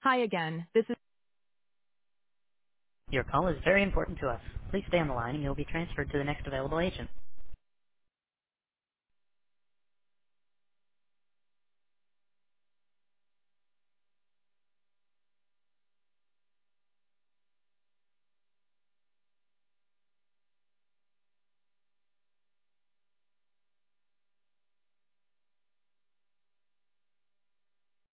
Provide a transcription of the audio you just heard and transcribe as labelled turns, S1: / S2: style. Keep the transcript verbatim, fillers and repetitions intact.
S1: Hi again. This is
S2: Your call is very important to us. Please stay on the line and you'll be transferred to the next available agent.